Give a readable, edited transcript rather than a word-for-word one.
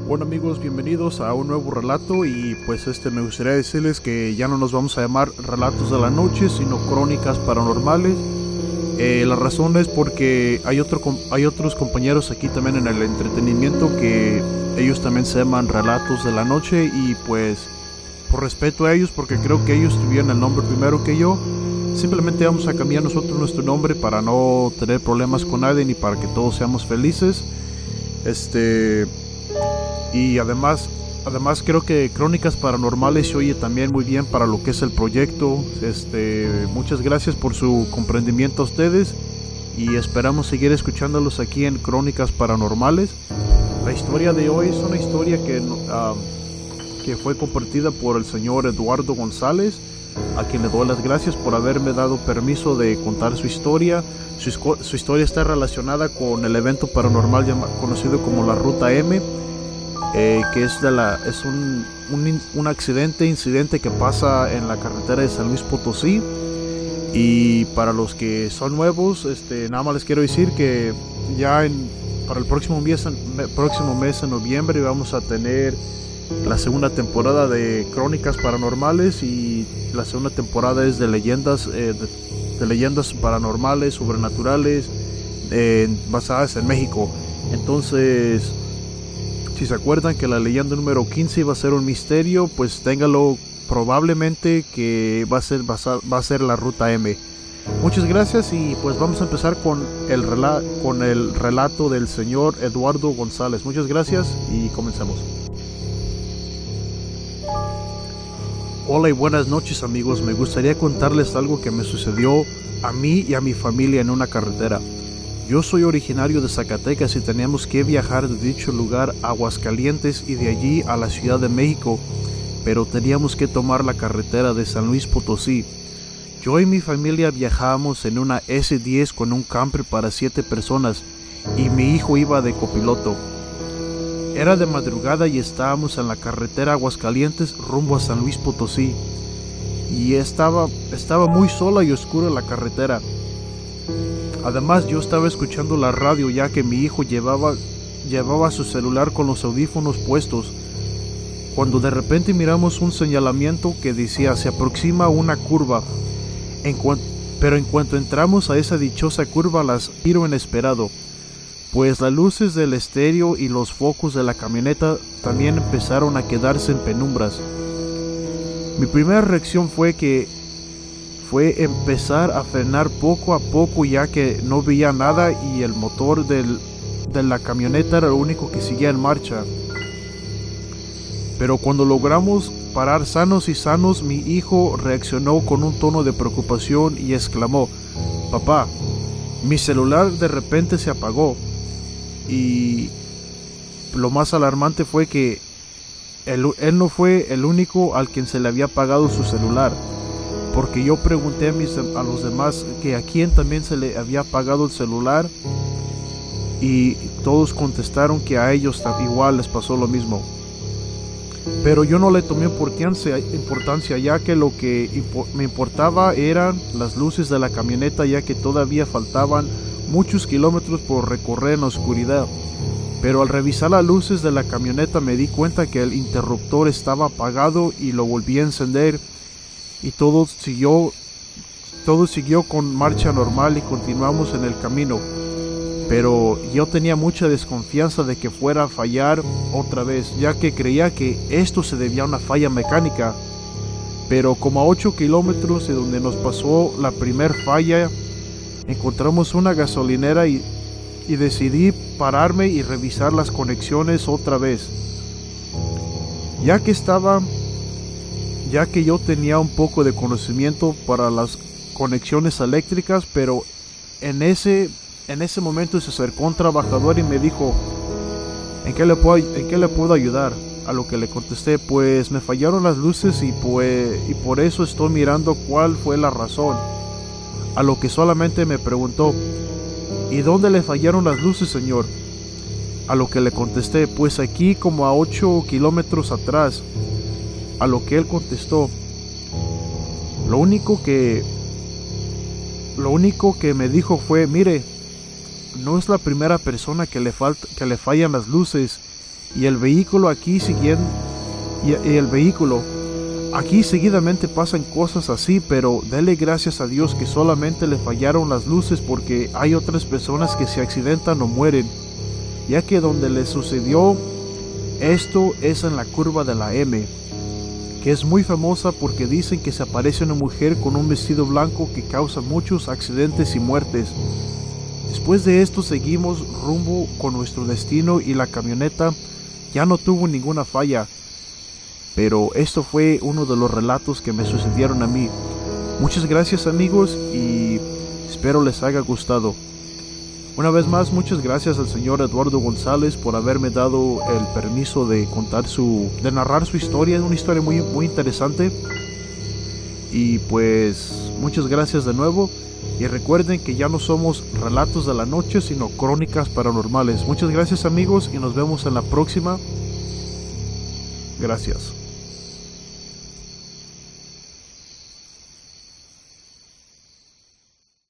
Bueno amigos, bienvenidos a un nuevo relato y pues me gustaría decirles que ya no nos vamos a llamar relatos de la noche, sino crónicas paranormales. La razón es porque hay otros compañeros aquí también en el entretenimiento que ellos también se llaman relatos de la noche y pues por respeto a ellos, porque creo que ellos tuvieron el nombre primero que yo, simplemente vamos a cambiar nosotros nuestro nombre para no tener problemas con nadie ni para que todos seamos felices. Y además creo que Crónicas Paranormales se oye también muy bien para lo que es el proyecto. Muchas gracias por su comprendimiento a ustedes y esperamos seguir escuchándolos aquí en Crónicas Paranormales. La historia de hoy es una historia que fue compartida por el señor Eduardo González, a quien le doy las gracias por haberme dado permiso de contar su historia. Su historia está relacionada con el evento paranormal conocido como la Ruta M, que es un incidente que pasa en la carretera de San Luis Potosí. Y para los que son nuevos, nada más les quiero decir que para el próximo mes en noviembre vamos a tener la segunda temporada de Crónicas Paranormales, y la segunda temporada es de leyendas paranormales, sobrenaturales, basadas en México. Entonces, si se acuerdan que la leyenda número 15 iba a ser un misterio, pues téngalo probablemente que va a ser la Ruta M. Muchas gracias y pues vamos a empezar con el relato del señor Eduardo González. Muchas gracias y comencemos. Hola y buenas noches amigos, me gustaría contarles algo que me sucedió a mí y a mi familia en una carretera. Yo soy originario de Zacatecas y teníamos que viajar de dicho lugar a Aguascalientes y de allí a la Ciudad de México, pero teníamos que tomar la carretera de San Luis Potosí. Yo y mi familia viajábamos en una S10 con un camper para 7 personas y mi hijo iba de copiloto. Era de madrugada y estábamos en la carretera Aguascalientes rumbo a San Luis Potosí y estaba muy sola y oscura la carretera. Además yo estaba escuchando la radio ya que mi hijo llevaba su celular con los audífonos puestos, cuando de repente miramos un señalamiento que decía se aproxima una curva. Pero en cuanto entramos a esa dichosa curva las giro inesperado, pues las luces del estéreo y los focos de la camioneta también empezaron a quedarse en penumbras. Mi primera reacción fue empezar a frenar poco a poco ya que no veía nada y el motor de la camioneta era lo único que seguía en marcha. Pero cuando logramos parar sanos y sanos, mi hijo reaccionó con un tono de preocupación y exclamó: «Papá, mi celular de repente se apagó». Y lo más alarmante fue que él no fue el único al quien se le había apagado su celular, porque yo pregunté a los demás que a quién también se le había apagado el celular y todos contestaron que a ellos igual les pasó lo mismo. Pero yo no le tomé importancia ya que lo que me importaba eran las luces de la camioneta, ya que todavía faltaban muchos kilómetros por recorrer en la oscuridad. Pero al revisar las luces de la camioneta me di cuenta que el interruptor estaba apagado y lo volví a encender y todo siguió con marcha normal y continuamos en el camino. Pero yo tenía mucha desconfianza de que fuera a fallar otra vez, ya que creía que esto se debía a una falla mecánica. Pero como a 8 kilómetros de donde nos pasó la primer falla, encontramos una gasolinera y decidí pararme y revisar las conexiones otra vez. Ya que yo tenía un poco de conocimiento para las conexiones eléctricas, pero en ese momento se acercó un trabajador y me dijo: ¿En qué le puedo ayudar? A lo que le contesté: pues me fallaron las luces y por eso estoy mirando cuál fue la razón. A lo que solamente me preguntó: ¿y dónde le fallaron las luces, señor? A lo que le contesté: pues aquí, como a 8 kilómetros atrás. A lo que él contestó: lo único que me dijo fue: mire, no es la primera persona que le fallan las luces y el vehículo aquí aquí seguidamente pasan cosas así, pero dele gracias a Dios que solamente le fallaron las luces, porque hay otras personas que se accidentan o mueren, ya que donde le sucedió esto es en la curva de la M, que es muy famosa porque dicen que se aparece una mujer con un vestido blanco que causa muchos accidentes y muertes. Después de esto seguimos rumbo con nuestro destino y la camioneta ya no tuvo ninguna falla. Pero esto fue uno de los relatos que me sucedieron a mí. Muchas gracias, amigos, y espero les haya gustado. Una vez más, muchas gracias al señor Eduardo González por haberme dado el permiso de narrar su historia. Es una historia muy, muy interesante. Y pues, muchas gracias de nuevo. Y recuerden que ya no somos relatos de la noche, sino crónicas paranormales. Muchas gracias, amigos, y nos vemos en la próxima. Gracias.